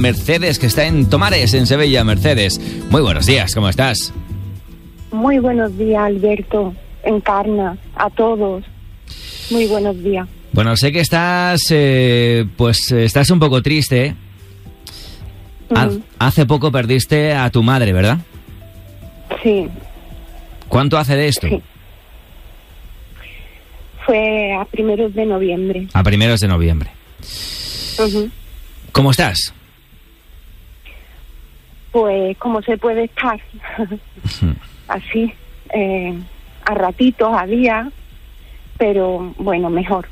Mercedes, que está en Tomares, en Sevilla. Mercedes, muy buenos días, ¿cómo estás? Muy buenos días, Alberto, Encarna, a todos. Muy buenos días. Bueno, sé que estás, estás un poco triste. Hace poco perdiste a tu madre, ¿verdad? Sí. ¿Cuánto hace de esto? Sí. Fue a primeros de noviembre. A primeros de noviembre. ¿Cómo estás? Pues, ¿cómo se puede estar? Así, a ratitos, a días, pero bueno, mejor.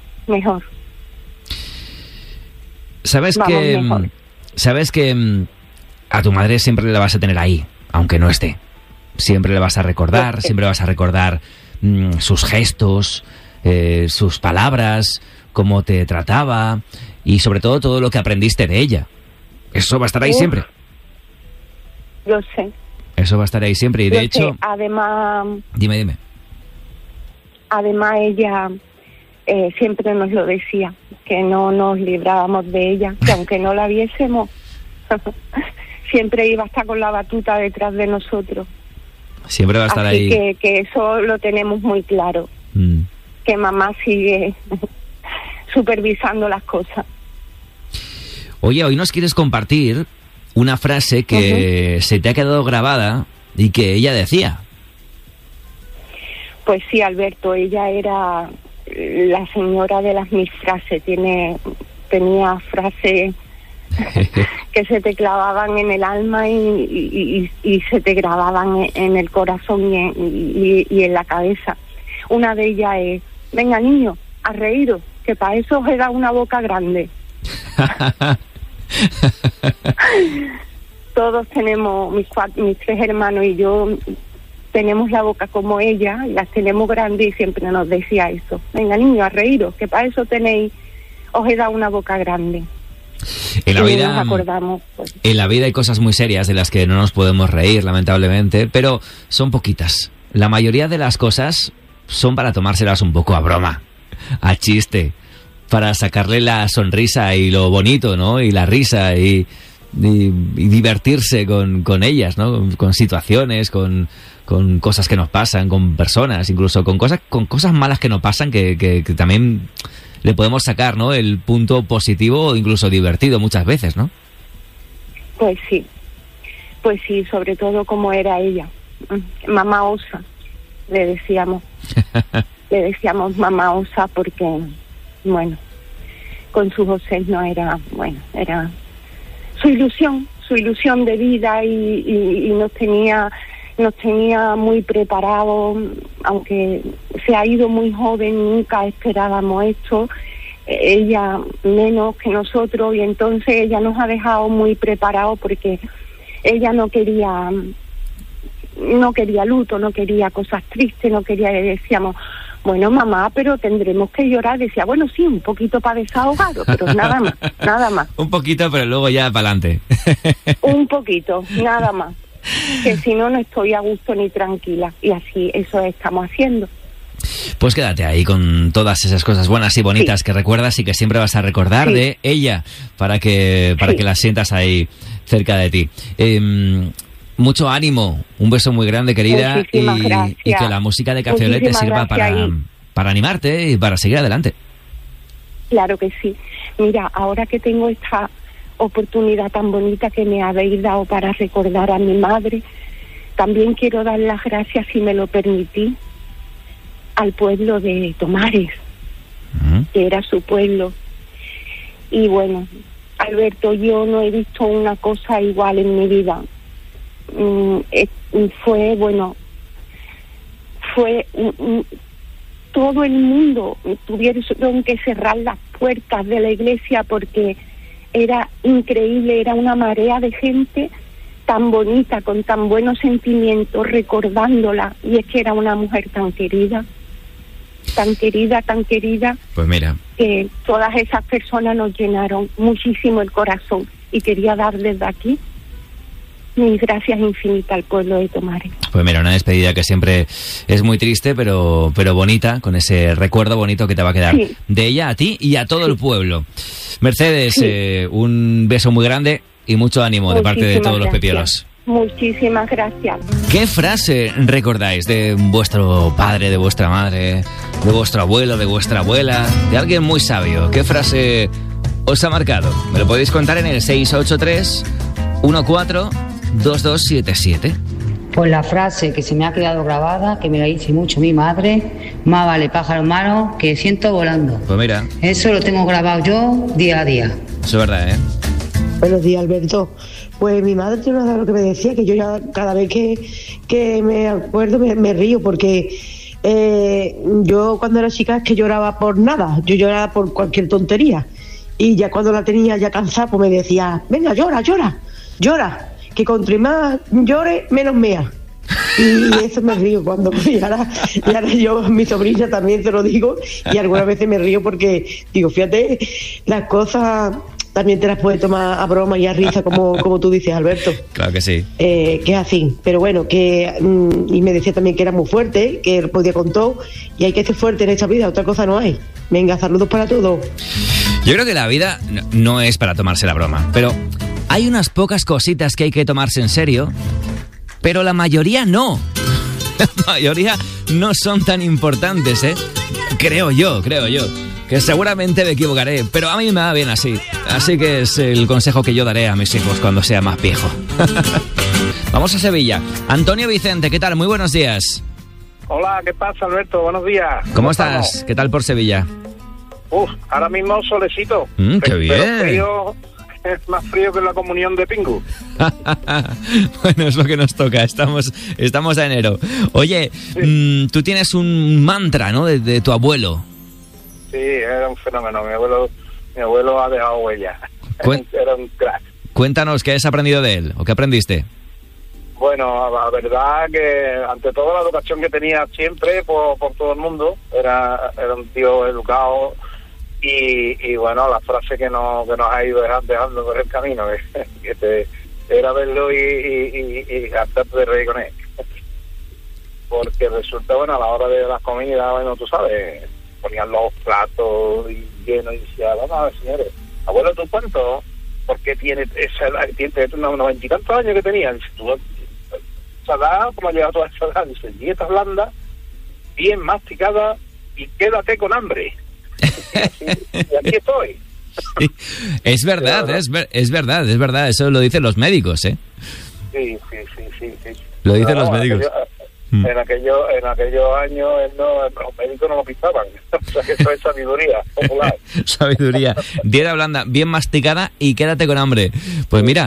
Sabes que a tu madre siempre la vas a tener ahí, aunque no esté. Siempre le vas a recordar, siempre vas a recordar sus gestos, sus palabras, cómo te trataba y sobre todo lo que aprendiste de ella. Eso va a estar ahí siempre. Yo sé. Eso va a estar ahí siempre y de hecho... Además... Dime. Además ella siempre nos lo decía, que no nos librábamos de ella, que aunque no la viésemos, siempre iba a estar con la batuta detrás de nosotros. Siempre va a estar así ahí. Que eso lo tenemos muy claro. Que mamá sigue supervisando las cosas. Oye, hoy nos quieres compartir una frase que se te ha quedado grabada y que ella decía. Pues sí, Alberto, ella era la señora de las mil frases. Tenía frases que se te clavaban en el alma y se te grababan en el corazón y en la cabeza. Una de ellas es: venga, niño, a reíros, que para eso os he dado una boca grande. Todos tenemos, mis tres hermanos y yo, tenemos la boca como ella, las tenemos grandes y siempre nos decía eso: venga, niño, a reíros, que para eso os he dado una boca grande. En la vida, nos acordamos, pues. En la vida hay cosas muy serias de las que no nos podemos reír, lamentablemente, pero son poquitas. La mayoría de las cosas son para tomárselas un poco a broma, a chiste, para sacarle la sonrisa y lo bonito, ¿no? Y la risa y divertirse con ellas, ¿no? Con situaciones, con cosas que nos pasan, con personas, incluso con cosas malas que nos pasan que también le podemos sacar, ¿no? El punto positivo o incluso divertido muchas veces, ¿no? Pues sí, sobre todo como era ella. Mamá osa, le decíamos. Le decíamos mamá osa porque, bueno, con su José no era, bueno, era su ilusión de vida y nos tenía muy preparados, aunque se ha ido muy joven, nunca esperábamos esto, ella menos que nosotros, y entonces ella nos ha dejado muy preparados porque ella no quería luto, no quería cosas tristes, no quería, le decíamos: bueno, mamá, pero tendremos que llorar. Decía: bueno, sí, un poquito para desahogaros, pero nada más. Un poquito, pero luego ya para adelante. Un poquito, nada más. Que si no estoy a gusto ni tranquila. Y así, eso estamos haciendo. Pues quédate ahí con todas esas cosas buenas y bonitas que recuerdas y que siempre vas a recordar de ella para que las sientas ahí cerca de ti. Mucho ánimo, un beso muy grande, querida, y que la música de Café Olé te sirva para animarte y para seguir adelante. Claro que sí. Mira, ahora que tengo esta oportunidad tan bonita que me habéis dado para recordar a mi madre, también quiero dar las gracias, si me lo permitís, al pueblo de Tomares, que era su pueblo. Y bueno, Alberto, yo no he visto una cosa igual en mi vida. Fue todo el mundo tuvieron que cerrar las puertas de la iglesia porque era increíble, era una marea de gente tan bonita, con tan buenos sentimientos, recordándola, y es que era una mujer tan querida, pues mira, que todas esas personas nos llenaron muchísimo el corazón, y quería dar desde aquí mis gracias infinitas al pueblo de Tomares. Pues mira, una despedida que siempre es muy triste, pero bonita, con ese recuerdo bonito que te va a quedar de ella a ti y a todo el pueblo. Mercedes, un beso muy grande y mucho ánimo de parte de todos los pipiolos. Muchísimas gracias. ¿Qué frase recordáis de vuestro padre, de vuestra madre, de vuestro abuelo, de vuestra abuela, de alguien muy sabio? ¿Qué frase os ha marcado? Me lo podéis contar en el 683 142277. Pues la frase que se me ha quedado grabada, que me la dice mucho mi madre: más vale pájaro malo que ciento volando. Pues mira. Eso lo tengo grabado yo día a día. Eso es verdad, ¿eh? Buenos días, Alberto. Pues mi madre tiene lo que me decía, que yo ya cada vez que me acuerdo me río, porque yo cuando era chica es que lloraba por nada, yo lloraba por cualquier tontería. Y ya cuando la tenía ya cansada, pues me decía: venga, llora, que contra más llore, menos mea. Y eso me río cuando, y ahora yo, mi sobrina también se lo digo, y algunas veces me río porque digo, fíjate, las cosas también te las puedes tomar a broma y a risa, como tú dices, Alberto. Claro que sí. Que es así, pero bueno, y me decía también que era muy fuerte, que podía con todo, y hay que ser fuerte en esta vida, otra cosa no hay. Venga, saludos para todos. Yo creo que la vida no es para tomarse la broma, pero hay unas pocas cositas que hay que tomarse en serio, pero la mayoría no. La mayoría no son tan importantes, ¿eh? Creo yo. Que seguramente me equivocaré, pero a mí me va bien así. Así que es el consejo que yo daré a mis hijos cuando sea más viejo. Vamos a Sevilla. Antonio Vicente, ¿qué tal? Muy buenos días. Hola, ¿qué pasa, Alberto? Buenos días. ¿Cómo estás? ¿Qué tal por Sevilla? Ahora mismo solecito. ¡Qué bien! Frío, es más frío que la comunión de Pingu. Bueno, es lo que nos toca. Estamos a enero. Oye, sí. Tú tienes un mantra, ¿no? De tu abuelo. Sí, era un fenómeno. Mi abuelo ha dejado huella. Era un crack. Cuéntanos, ¿qué has aprendido de él? ¿O qué aprendiste? Bueno, la verdad que ante todo la educación que tenía siempre por todo el mundo, era un tío educado y bueno, la frase que nos ha ido dejando por el camino, que era verlo y hacerte reír con él. Porque resulta, bueno, a la hora de las comidas, bueno, tú sabes, ponían los platos llenos y decía, vamos a ver, señores, abuelo, ¿tú cuánto? Porque tiene esa edad, tiene unos 90 y tantos años que tenía, dice, tú, esa edad, como ha llegado toda esa edad, dice, dieta blanda, bien masticada y quédate con hambre. Y aquí estoy. Sí, es verdad, es verdad, eso lo dicen los médicos, ¿eh? Sí. Lo dicen los médicos. En aquellos años los médicos no lo pisaban. O sea que eso es sabiduría popular. Sabiduría. Dieta blanda, bien masticada y quédate con hambre. Pues mira,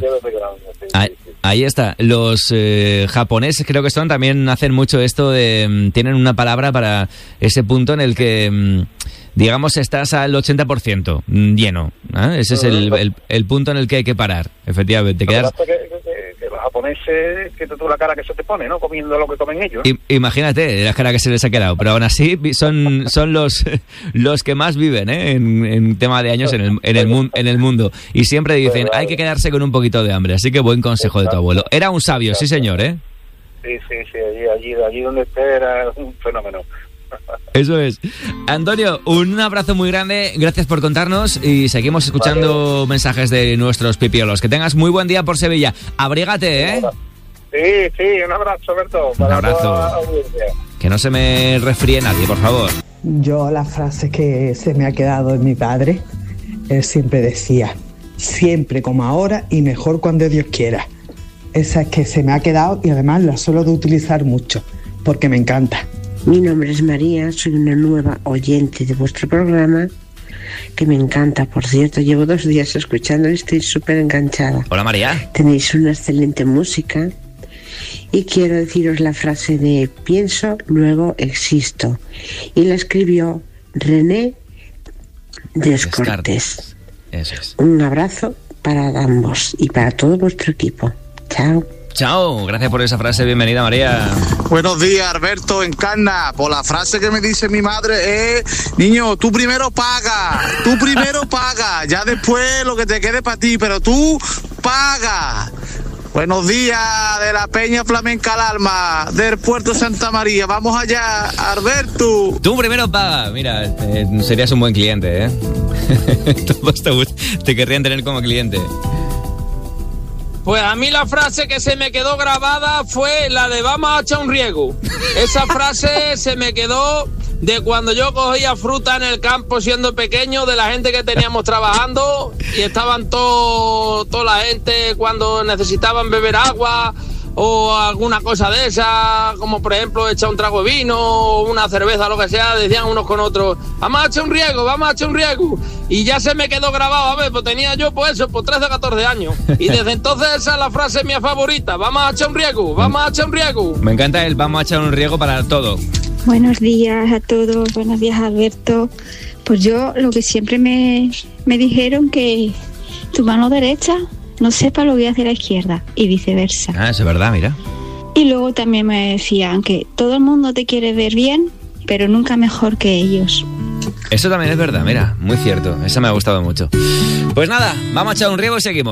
ahí está. Los japoneses creo que también hacen mucho esto de... Tienen una palabra para ese punto en el que... digamos, estás al 80% lleno, ¿eh? Ese es el punto en el que hay que parar, efectivamente. Que los japoneses, que tú la cara que se te pone, ¿no? Comiendo lo que comen ellos. Imagínate la cara que se les ha quedado, pero aún así son los que más viven, ¿eh? En tema de años en el mundo. Y siempre dicen, hay que quedarse con un poquito de hambre, así que buen consejo de tu abuelo. Era un sabio, sí señor, ¿eh? Sí, allí donde esté era un fenómeno. Eso es. Antonio, un abrazo muy grande, gracias por contarnos y seguimos escuchando mensajes de nuestros pipiolos. Que tengas muy buen día por Sevilla. Abrígate, ¿eh? Sí, un abrazo, Alberto. Un abrazo. Que no se me resfríe nadie, por favor. Yo la frase que se me ha quedado en mi padre, él siempre decía, siempre como ahora y mejor cuando Dios quiera. Esa es que se me ha quedado y además la suelo de utilizar mucho, porque me encanta. Mi nombre es María, soy una nueva oyente de vuestro programa, que me encanta, por cierto, llevo 2 días escuchándolo y estoy súper enganchada. Hola María. Tenéis una excelente música y quiero deciros la frase de pienso, luego existo, y la escribió René Descartes. Eso es. Un abrazo para ambos y para todo vuestro equipo. Chao. Chao, gracias por esa frase, bienvenida María. Buenos días, Alberto, Encarna. Por la frase que me dice mi madre es, niño, tú primero paga, ya después lo que te quede para ti, pero tú paga. Buenos días de la Peña Flamenca al Alma, del Puerto Santa María. Vamos allá, Alberto. Tú primero paga. Mira, serías un buen cliente, ¿eh? Todos te querrían tener como cliente. Pues a mí la frase que se me quedó grabada fue la de vamos a echar un riego. Esa frase se me quedó de cuando yo cogía fruta en el campo siendo pequeño, de la gente que teníamos trabajando y estaban toda la gente cuando necesitaban beber agua o alguna cosa de esa, como por ejemplo echar un trago de vino o una cerveza, lo que sea, decían unos con otros, vamos a echar un riego, vamos a echar un riego. Y ya se me quedó grabado, a ver, pues tenía yo pues eso, pues 13 o 14 años. Y desde entonces esa es la frase mía favorita, vamos a echar un riego, vamos a echar un riego. Me encanta el vamos a echar un riego para todo. Buenos días a todos, buenos días Alberto. Pues yo lo que siempre me dijeron que tu mano derecha no sepa lo que hace la izquierda y viceversa. Ah, eso es verdad, mira. Y luego también me decían que todo el mundo te quiere ver bien, pero nunca mejor que ellos. Eso también es verdad, mira, muy cierto. Esa me ha gustado mucho. Pues nada, vamos a echar un riego y seguimos.